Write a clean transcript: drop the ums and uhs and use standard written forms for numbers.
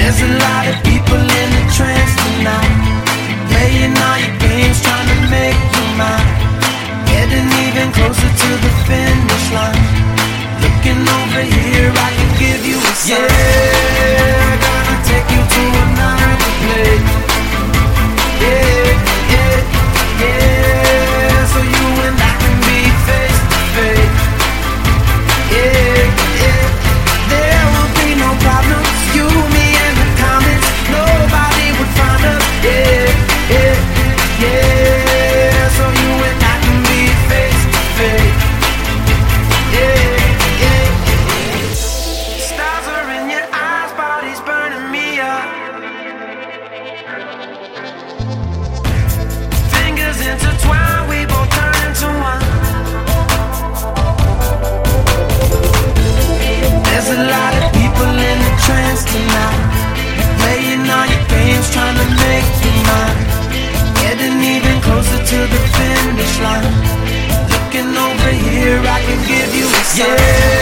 There's a lot of people in the trance tonight, playing all your games, trying to make you mine. Getting even closer to the finish line. Looking over here, I can give you a sign. Yeah, gonna take you to another place. Yeah, yeah, yeah. So you and I can be face to face. Yeah, yeah. There will be no problems. You, me, and the comments. Nobody would find us. Yeah, yeah, yeah. So you and I can be face to face. Yeah, yeah. Stars are in your eyes, body's burning me up. Fingers intertwined, we both turn into one. There's a lot of people in the trance tonight, playing all your games, trying to make you mine. Getting even closer to the finish line. Looking over here, I can give you a sign. Yeah.